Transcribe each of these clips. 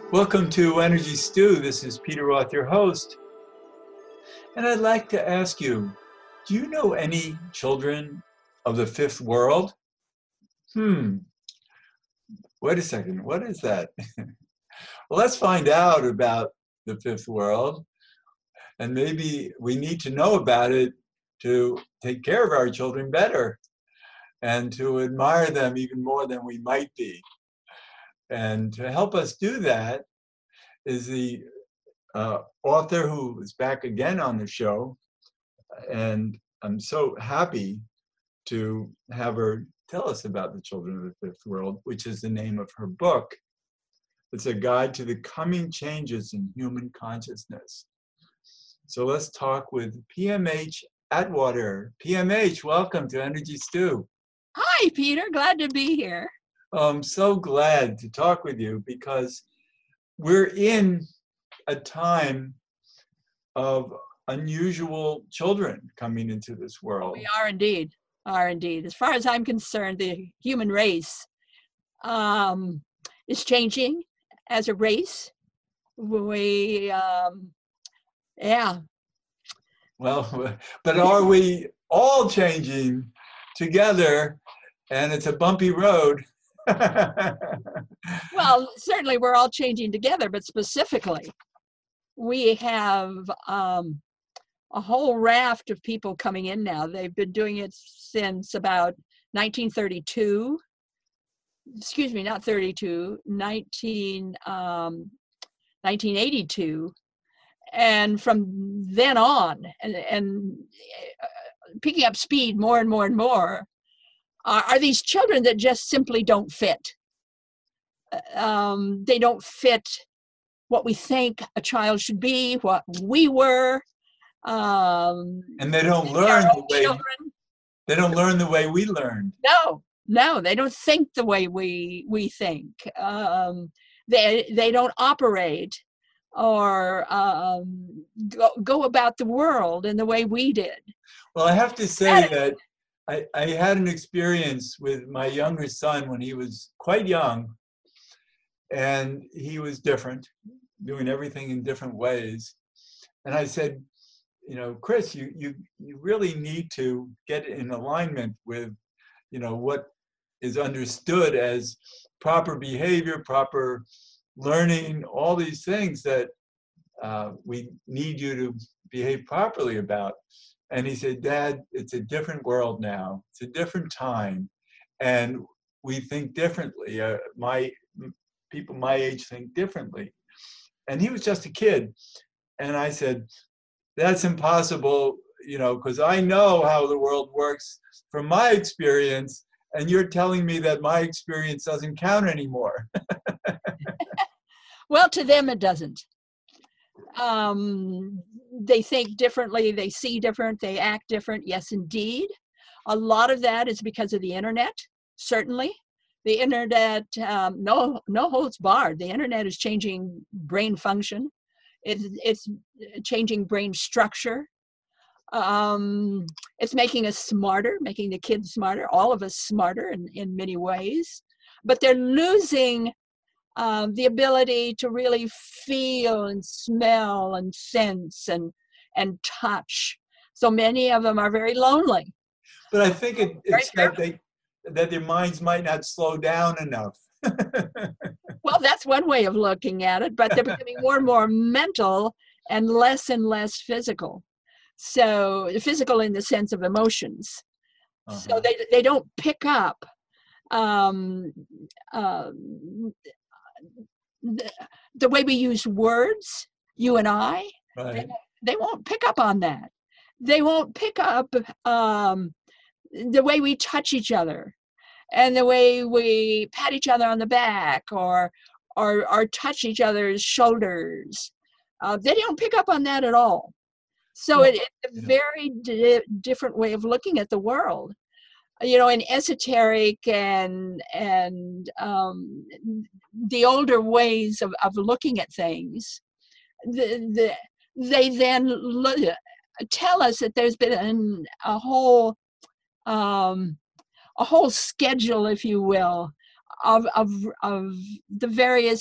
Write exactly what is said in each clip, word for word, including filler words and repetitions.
Welcome to Energy Stew. This is Peter Roth, your host. And I'd like to ask you, do you know any children of the fifth world? Hmm, wait a second, what is that? Well, let's find out about the fifth world. And maybe we need to know about it to take care of our children better and to admire them even more than we might be. And to help us do that is the uh, author who is back again on the show. And I'm so happy to have her tell us about the children of the fifth world, which is the name of her book. It's a guide to the coming changes in human consciousness. So let's talk with P M H Atwater. P M H, welcome to Energy Stew. Hi, Peter. Glad to be here. I'm so glad to talk with you because we're in a time of unusual children coming into this world. We are indeed, are indeed. As far as I'm concerned, the human race um, is changing as a race. We, um, yeah. Well, but are we all changing together? And it's a bumpy road. Well, certainly we're all changing together, but specifically, we have um, a whole raft of people coming in now. They've been doing it since about nineteen thirty-two. Excuse me, not thirty-two, nineteen, um, nineteen eighty-two. And from then on, and, and uh, picking up speed more and more and more, are, are these children that just simply don't fit. Um, they don't fit what we think a child should be, what we were. Um, and they don't learn the way children. They don't learn the way we learned. No, no, they don't think the way we we think. Um, they they don't operate or um, go, go about the world in the way we did. Well, I have to say that I, I had an experience with my younger son when he was quite young, and he was different, doing everything in different ways. And I said, you know, Chris, you you you really need to get in alignment with, you know, what is understood as proper behavior, proper learning, all these things that uh, we need you to behave properly about. And he said, Dad, it's a different world now. It's a different time. And we think differently. Uh, my people my age think differently. And he was just a kid. And I said, that's impossible, you know, because I know how the world works from my experience. And you're telling me that my experience doesn't count anymore. Well, to them, it doesn't. Um, they think differently, they see different, they act different. Yes, indeed. A lot of that is because of the internet, certainly. The internet, um, no, no holds barred. The internet is changing brain function. It's, it's changing brain structure. Um, it's making us smarter, making the kids smarter, all of us smarter in, in many ways. But they're losing um, the ability to really feel and smell and sense and, and touch. So many of them are very lonely. But I think it, it's that they that their minds might not slow down enough. Well, that's one way of looking at it, but they're becoming more and more mental and less and less physical. So physical in the sense of emotions. Uh-huh. So they they don't pick up um, uh, the, the way we use words, you and I. Right. They, they won't pick up on that. They won't pick up um, the way we touch each other and the way we pat each other on the back or or, or touch each other's shoulders. Uh, they don't pick up on that at all. So it, it's a very di- different way of looking at the world. You know, in esoteric and and um, the older ways of, of looking at things, the, the, they then look, tell us that there's been an, a whole um, a whole schedule, if you will, of of of the various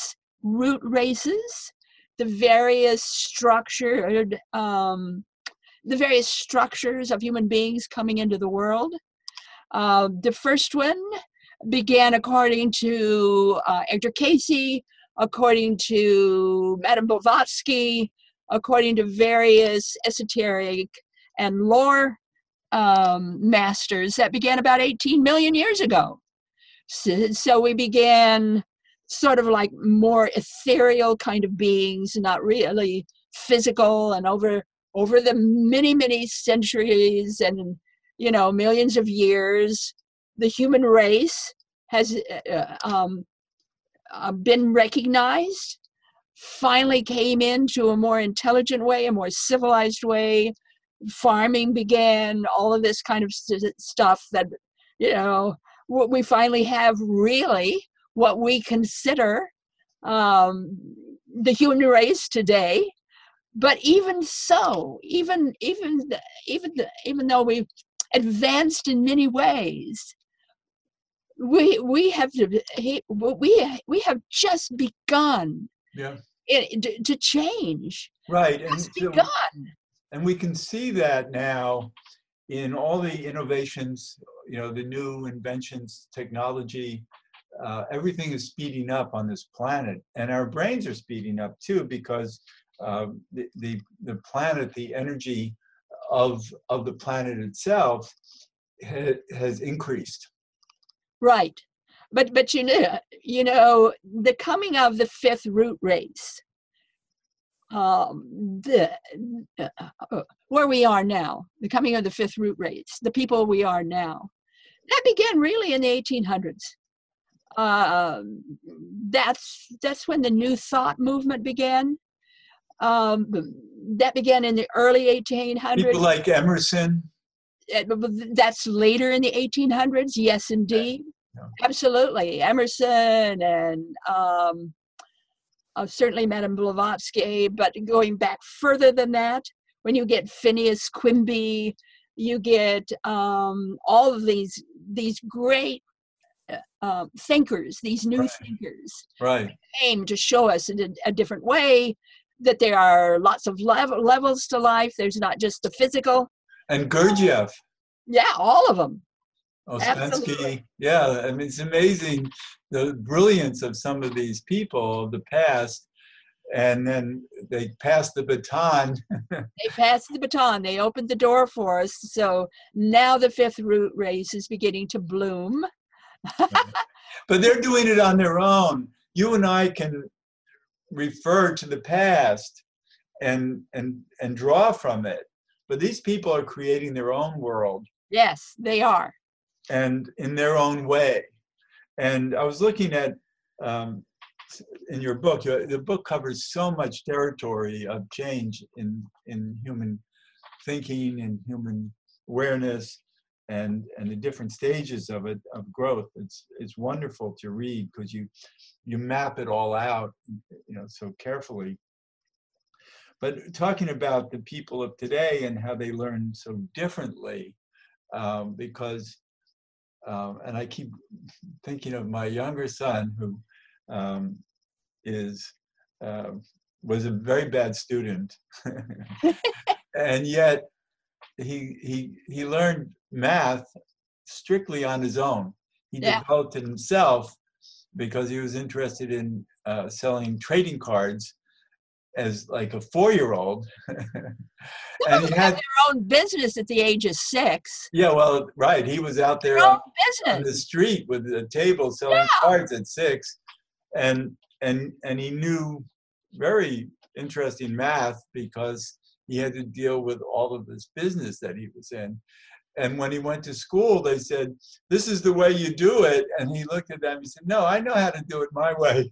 root races, the various structured, um, the various structures of human beings coming into the world. Uh, the first one began according to uh, Edgar Cayce, according to Madame Blavatsky, according to various esoteric and lore um, masters that began about eighteen million years ago. So, so we began sort of like more ethereal kind of beings, not really physical, and over over the many, many centuries and, you know, millions of years, the human race has uh, um, uh, been recognized, finally came into a more intelligent way, a more civilized way. Farming began, all of this kind of st- stuff that, you know, what we finally have really what we consider um, the human race today. But even so, even even even even though we've advanced in many ways, we we have to, we we have just begun Yeah. it, to, to change. Right. And Just so, begun. and we can see that now in all the innovations, you know, the new inventions, technology, uh, everything is speeding up on this planet, and our brains are speeding up too, because uh, the, the the planet, the energy of of the planet itself ha, has increased. Right. But but you know you know the coming of the fifth root race, um, the uh, where we are now, the coming of the fifth root race, the people we are now, that began really in the eighteen hundreds. Uh, that's that's when the New Thought movement began. Um, that began in the early eighteen hundreds. People like Emerson. That's later in the eighteen hundreds. Yes, indeed. Yeah. Absolutely. Emerson and um, uh, certainly Madame Blavatsky, but going back further than that, when you get Phineas Quimby, you get um, all of these, these great uh, thinkers, these new right. thinkers, right. aim to show us in a, a different way that there are lots of level, levels to life. There's not just the physical. And Gurdjieff. Yeah, all of them. Ouspensky. Yeah, I mean, it's amazing the brilliance of some of these people of the past, and then they passed the baton. They passed the baton. They opened the door for us. So now the fifth root race is beginning to bloom. But they're doing it on their own. You and I can refer to the past and and and draw from it. But these people are creating their own world. Yes, they are. And in their own way. And I was looking at, um, in your book, the book covers so much territory of change in, in human thinking and human awareness and, and the different stages of it, of growth. It's, it's wonderful to read because you, you map it all out, you know, so carefully. But talking about the people of today and how they learn so differently, um, because Um, and I keep thinking of my younger son, who um, is uh, was a very bad student, and yet he he he learned math strictly on his own. He Yeah. developed it himself because he was interested in uh, selling trading cards as like a four-year-old. And he had their own business at the age of six. Yeah, well, right. He was out there on, on the street with a table selling yeah. cards at six, and and and he knew very interesting math because he had to deal with all of this business that he was in. And when he went to school, they said, "This is the way you do it." And he looked at them and said, "No, I know how to do it my way."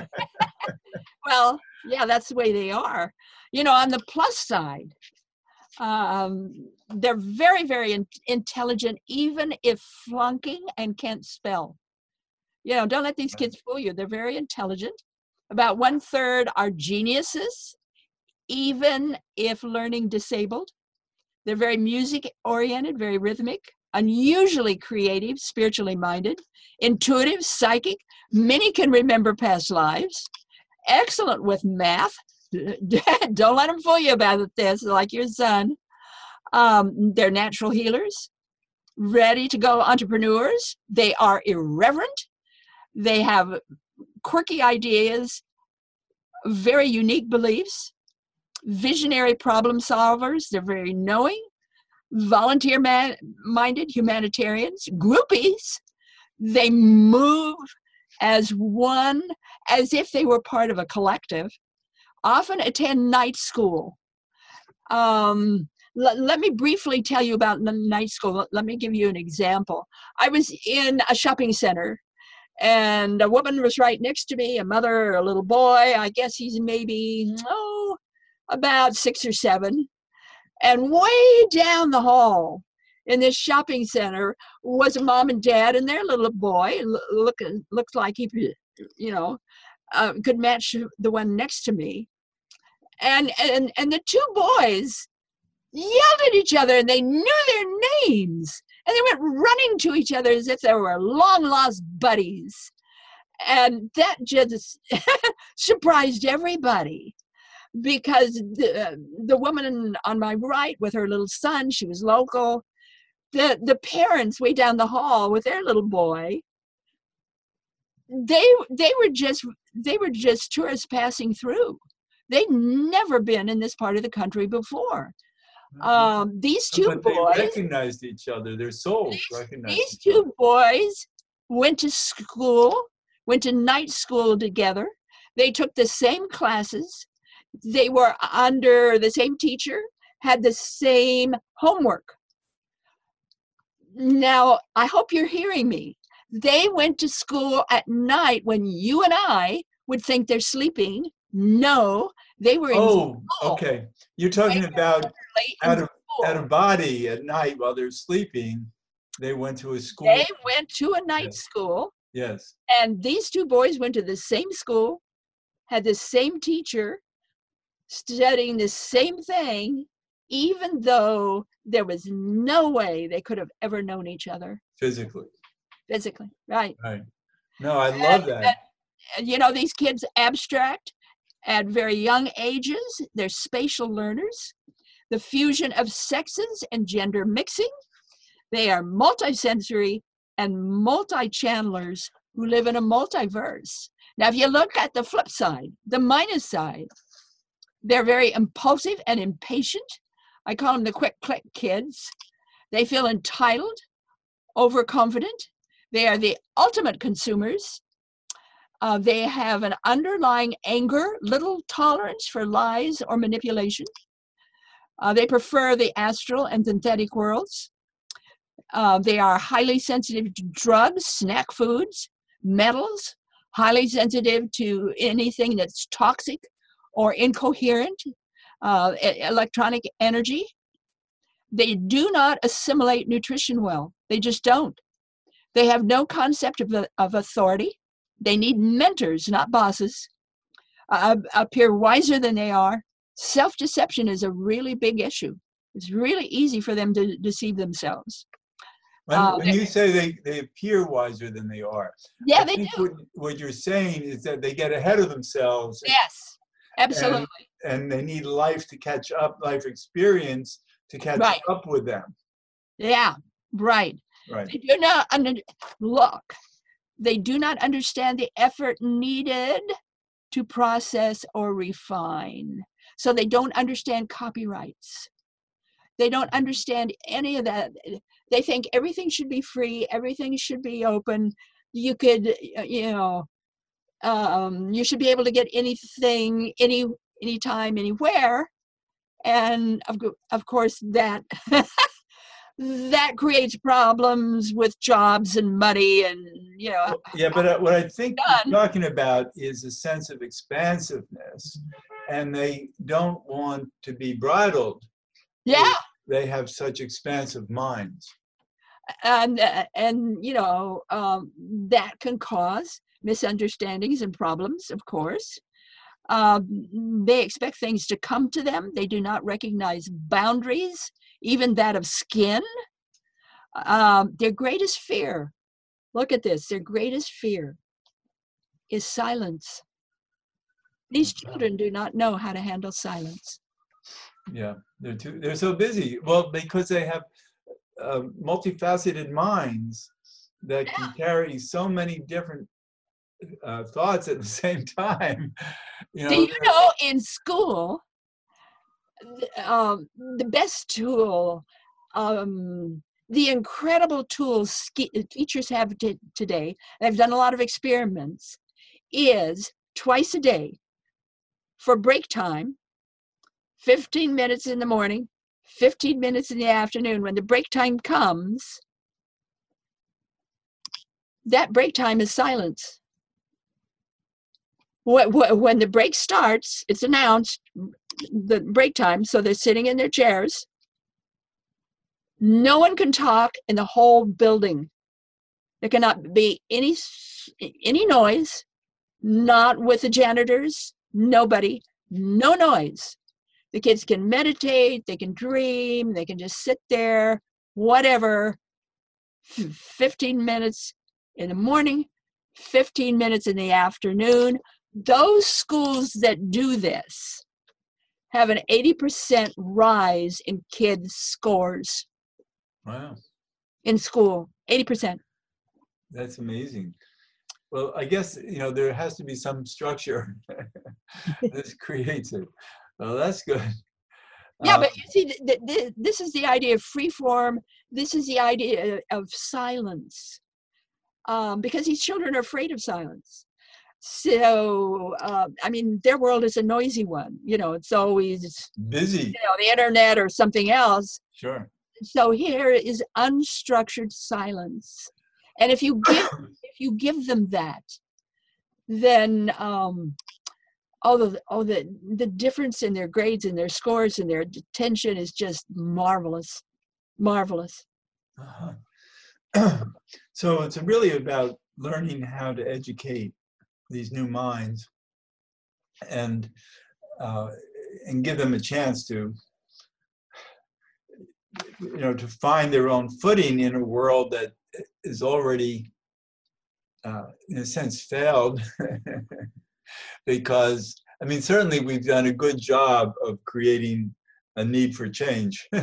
Well, yeah, that's the way they are. You know, on the plus side, um, they're very, very in intelligent, even if flunking and can't spell. You know, don't let these kids fool you. They're very intelligent. About one third are geniuses, even if learning disabled. They're very music oriented, very rhythmic, unusually creative, spiritually minded, intuitive, psychic. Many can remember past lives. excellent with math. Don't let them fool you about this, like your son. Um, they're natural healers, ready to go entrepreneurs. They are irreverent. They have quirky ideas, very unique beliefs, visionary problem solvers. They're very knowing, volunteer-minded humanitarians, groupies. They move as one, as if they were part of a collective, often attend night school. Um, l- let me briefly tell you about the night school. Let me give you an example. I was in a shopping center, and a woman was right next to me, a mother, a little boy. I guess he's maybe, oh, about six or seven. And way down the hall in this shopping center was a mom and dad and their little boy. Look, looks like he, you know, uh, could match the one next to me. And, and, and the two boys yelled at each other, and they knew their names. And they went running to each other as if they were long-lost buddies. And that just surprised everybody, because the, the woman on my right with her little son, she was local. The, the parents way down the hall with their little boy, they, they were just, they were just tourists passing through. They'd never been in this part of the country before. Um, these two but boys they recognized each other. Their souls these, recognized these each other. two boys went to school, went to night school together. They took the same classes. They were under the same teacher, had the same homework. Now, I hope you're hearing me. They went to school at night when you and I would think they're sleeping. No, they were in Oh, school. okay. You're talking about in out of school. out of body at night while they're sleeping. They went to a school. They went to a night Yes. school, Yes. and these two boys went to the same school, had the same teacher, studying the same thing, even though there was no way they could have ever known each other Physically. physically. Right. Right. No, I love that. And, you know, these kids abstract at very young ages. They're spatial learners. The fusion of sexes and gender mixing. They are multisensory and multi-channelers who live in a multiverse. Now, if you look at the flip side, the minus side, they're very impulsive and impatient. I call them the quick click kids. They feel entitled, overconfident. They are the ultimate consumers. Uh, they have an underlying anger, little tolerance for lies or manipulation. Uh, they prefer the astral and synthetic worlds. Uh, they are highly sensitive to drugs, snack foods, metals, highly sensitive to anything that's toxic or incoherent, uh, electronic energy. They do not assimilate nutrition well. They just don't. They have no concept of, of authority. They need mentors, not bosses. Uh, appear wiser than they are. Self-deception is a really big issue. It's really easy for them to deceive themselves. When, Uh, when you say they, they appear wiser than they are, yeah, I they think do. What, what you're saying is that they get ahead of themselves. Yes, absolutely. And, and they need life to catch up, life experience to catch Right. up with them. Yeah, right. Right. They do not under, look, they do not understand the effort needed to process or refine. So they don't understand copyrights. They don't understand any of that. They think everything should be free, everything should be open. You could, you know, um, you should be able to get anything, any, anytime, anywhere. And of, of course that, that creates problems with jobs and money and, you know. Yeah, but uh, what I think done. you're talking about is a sense of expansiveness, and they don't want to be bridled. Yeah. They have such expansive minds. And, uh, and you know, um, that can cause misunderstandings and problems, of course. Um, they expect things to come to them. They do not recognize boundaries, even that of skin. Um, their greatest fear, look at this, their greatest fear is silence. These children do not know how to handle silence. Yeah, they're too, they're so busy. Well, because they have uh, multifaceted minds that can carry so many different uh, thoughts at the same time. You Do know, you know in school, um, the best tool, um, the incredible tools ski- teachers have t- today, I've done a lot of experiments, is twice a day for break time, fifteen minutes in the morning, fifteen minutes in the afternoon. When the break time comes, that break time is silence. When the break starts, it's announced, the break time, so they're sitting in their chairs. No one can talk in the whole building. There cannot be any any noise, not with the janitors, nobody, no noise. The kids can meditate, they can dream, they can just sit there, whatever, fifteen minutes in the morning, fifteen minutes in the afternoon. Those schools that do this have an eighty percent rise in kids' scores. Wow. In school, eighty percent. That's amazing. Well, I guess, you know, there has to be some structure. This creates it. Well, that's good. Yeah, Um, but you see, th- th- th- this is the idea of free form. This is the idea of silence, um, because these children are afraid of silence. So, uh, I mean, their world is a noisy one. You know, it's always, busy. you know, the internet or something else. Sure. So here is unstructured silence. And if you give, if you give them that, then um, all the all the the difference in their grades and their scores and their attention is just marvelous, marvelous. Uh-huh. So it's really about learning how to educate these new minds and uh, and give them a chance to, you know, to find their own footing in a world that is already, uh, in a sense, failed. Because, I mean, certainly we've done a good job of creating a need for change. Well,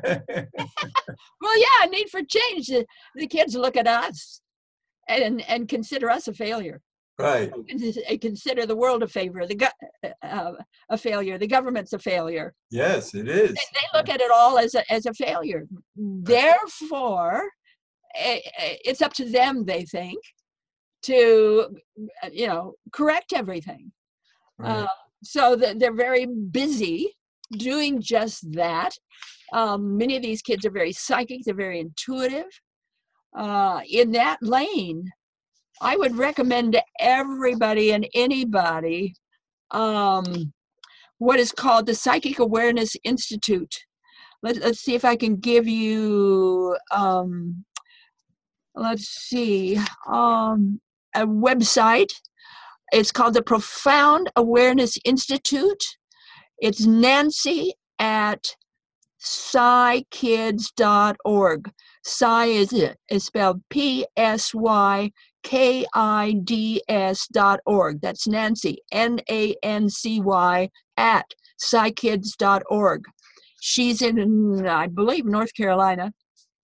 yeah, need for change. The, the kids look at us and and consider us a failure. Right. And consider the world a failure, the go- uh, a failure, the government's a failure. Yes, it is. They, they look at it all as a as a failure. Therefore, it's up to them, they think, to, you know, correct everything. Right. Uh, so that they're very busy doing just that. Um, many of these kids are very psychic, they're very intuitive. Uh, in that lane, I would recommend to everybody and anybody um, what is called the Psychic Awareness Institute. Let, let's see if I can give you, um, let's see, um, a website. It's called the Profound Awareness Institute. It's Nancy at psy kids dot org. Psy is, is spelled P S Y K I D S dot org. That's Nancy, N A N C Y, at psy kids dot org. She's in, I believe, North Carolina.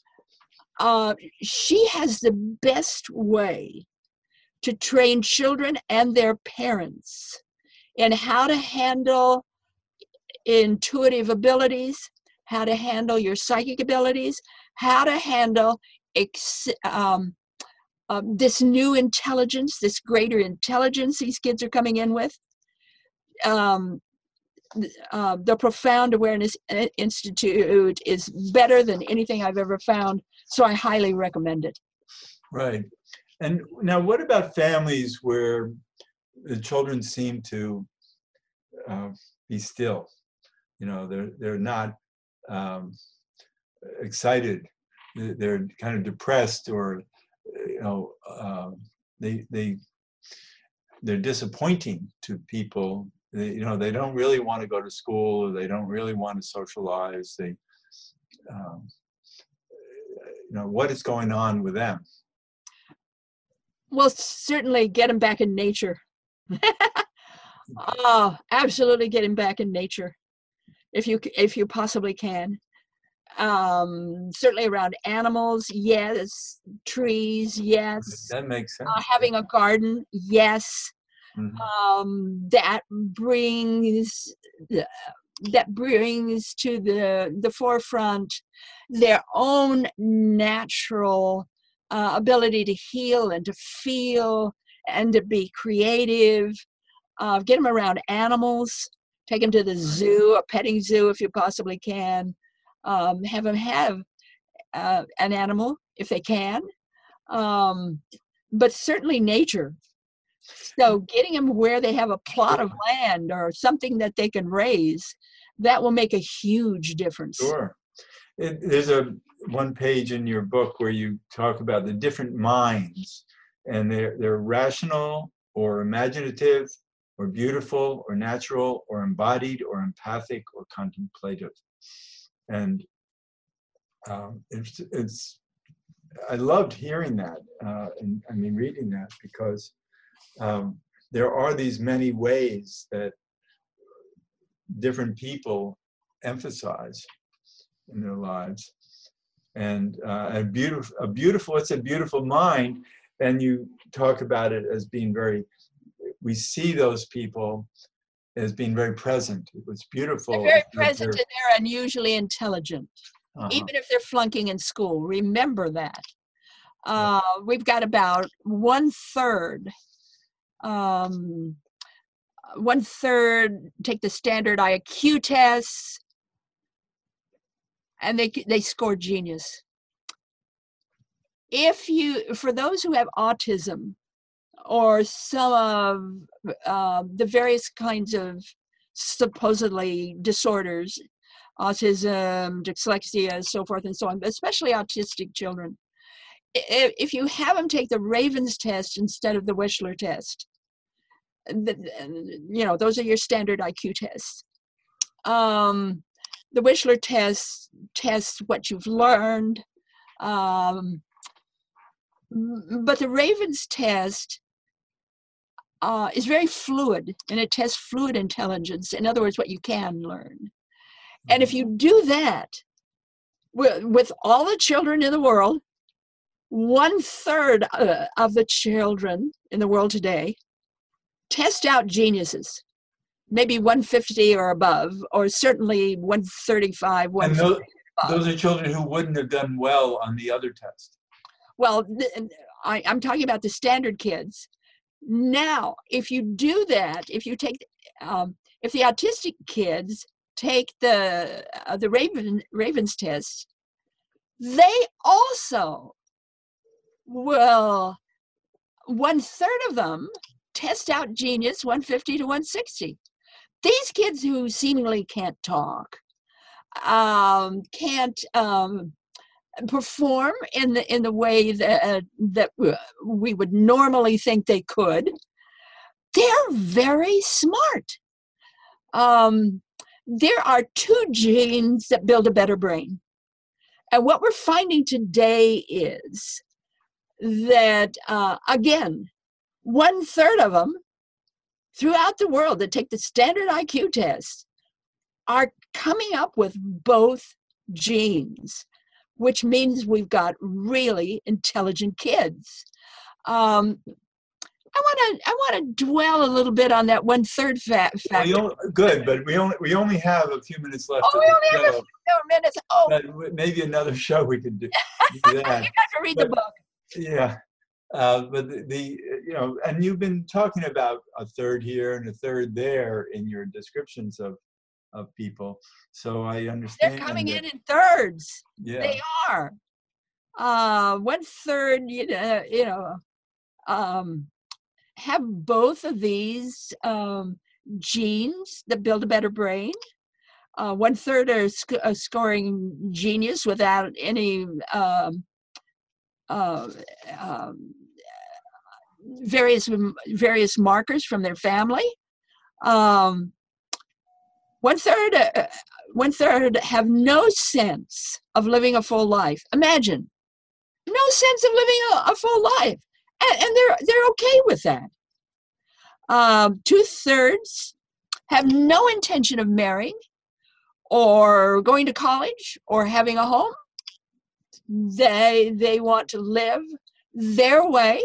Uh, she has the best way to train children and their parents in how to handle intuitive abilities, how to handle your psychic abilities, how to handle ex- um, um, this new intelligence, this greater intelligence these kids are coming in with. Um, uh, the Profound Awareness Institute is better than anything I've ever found, so I highly recommend it. Right. And now what about families where the children seem to uh, be still? You know, they're, they're not um, excited. They're kind of depressed, or, you know, uh, they, they, they're disappointing to people. They, you know, they don't really want to go to school, or they don't really want to socialize. They, um, you know, what is going on with them? Well, certainly get them back in nature. Oh, absolutely getting back in nature if you c- if you possibly can. Um, certainly around animals, yes. Trees, yes. That makes Uh, sense. having a garden, yes. Mhm. Um, that brings that brings to the the forefront their own natural uh, ability to heal and to feel and to be creative. Uh, get them around animals. Take them to the zoo, a petting zoo if you possibly can. Um, have them have uh, an animal if they can. Um, but certainly nature. So getting them where they have a plot of land or something that they can raise, that will make a huge difference. Sure. It, there's a one page in your book where you talk about the different minds, and they're they're rational or imaginative or beautiful or natural or embodied or empathic or contemplative. And um, it's, it's I loved hearing that, uh, and I mean reading that, because um, there are these many ways that different people emphasize in their lives. And uh, a beautiful, a beautiful, it's a beautiful mind. And you talk about it as being very, we see those people as being very present. It was beautiful. They're very That present and they're unusually intelligent, uh-huh. even if they're flunking in school. Remember that. Uh, we've got about one third, um, one third take the standard I Q tests, and they they score genius. If you, for those who have autism or some of uh, the various kinds of supposedly disorders, autism, dyslexia, so forth and so on, but especially autistic children, if, if you have them take the Ravens test instead of the Wechsler test, you know, those are your standard I Q tests. Um, the Wechsler test tests what you've learned. Um, but the Ravens test uh, is very fluid, and it tests fluid intelligence. In other words, what you can learn. And if you do that with, with all the children in the world, one third uh, of the children in the world today test out geniuses, maybe one fifty or above, or certainly one thirty-five, And one forty those, above. those are children who wouldn't have done well on the other test. Well, I, I'm talking about the standard kids. Now, if you do that, if you take, um, if the autistic kids take the uh, the Raven, Ravens test, they also will, one third of them test out genius one fifty to one sixty. These kids who seemingly can't talk, um, can't um, perform in the in the way that uh, that we would normally think they could, they're very smart. Um, there are two genes that build a better brain. And what we're finding today is that, uh, again, one third of them throughout the world that take the standard I Q test are coming up with both genes, which means we've got really intelligent kids. Um, I want to I want to dwell a little bit on that one third fa- factor. Well, good, but we only we only have a few minutes left. Oh, we only have a few more minutes. Oh, but maybe another show we could do, do that. You got to read but, the book. Yeah, uh, but the, the you know, and you've been talking about a third here and a third there in your descriptions of of people. So I understand. They're coming that, in in thirds. Yeah, they are. Uh, one third, you know, you know, um, have both of these um, genes that build a better brain. Uh, one third are sc- uh, scoring genius without any um, uh, um, various various markers from their family. Um, one third, uh, one third have no sense of living a full life. Imagine, no sense of living a, a full life, and, and they're they're okay with that. Um, two-thirds have no intention of marrying or going to college or having a home. They, they want to live their way,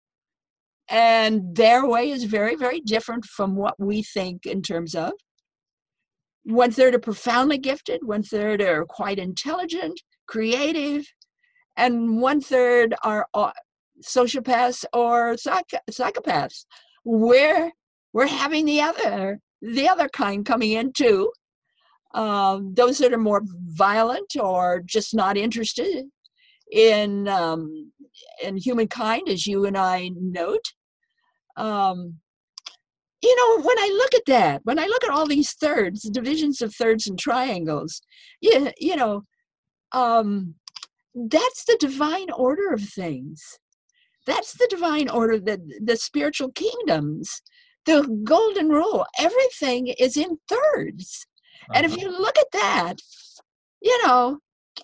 and their way is very, very different from what we think in terms of. One-third are profoundly gifted, one-third are quite intelligent, creative, and one-third are sociopaths or psych- psychopaths. We're, we're having the other, the other kind coming in too. Um, those that are more violent or just not interested in um, in humankind, as you and I note. Um, you know, when I look at that, when I look at all these thirds, divisions of thirds and triangles, you, you know, um, that's the divine order of things. That's the divine order, the, the spiritual kingdoms, the golden rule. Everything is in thirds. Uh-huh. And if you look at that, you know,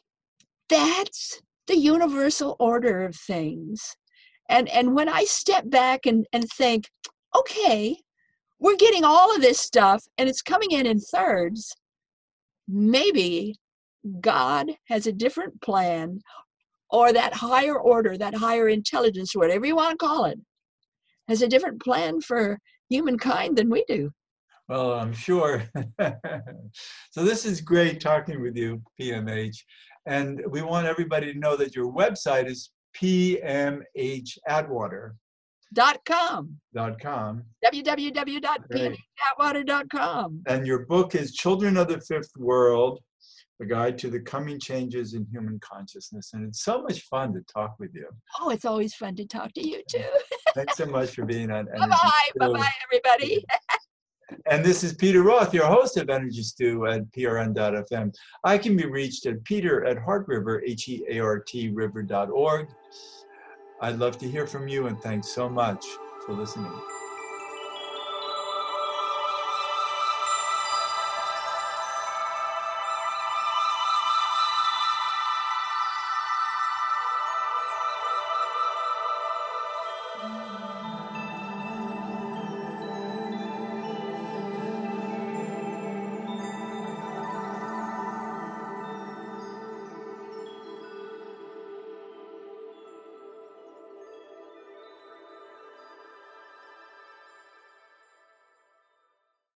that's the universal order of things. And and when I step back and, and think, okay, we're getting all of this stuff and it's coming in in thirds, maybe God has a different plan, or that higher order, that higher intelligence, whatever you want to call it, has a different plan for humankind than we do. Well, I'm sure. So this is great talking with you, P M H. And we want everybody to know that your website is P M H Atwater. Dot com. Dot com. w w w dot p m h atwater dot com. And your book is Children of the Fifth World, A Guide to the Coming Changes in Human Consciousness. And it's so much fun to talk with you. Oh, it's always fun to talk to you too. Thanks so much for being on Energy Bye-bye. Stew. Bye-bye, everybody. And this is Peter Roth, your host of Energy Stew at P R N dot F M. I can be reached at peter at heart river, H E A R T river dot org. I'd love to hear from you, and thanks so much for listening.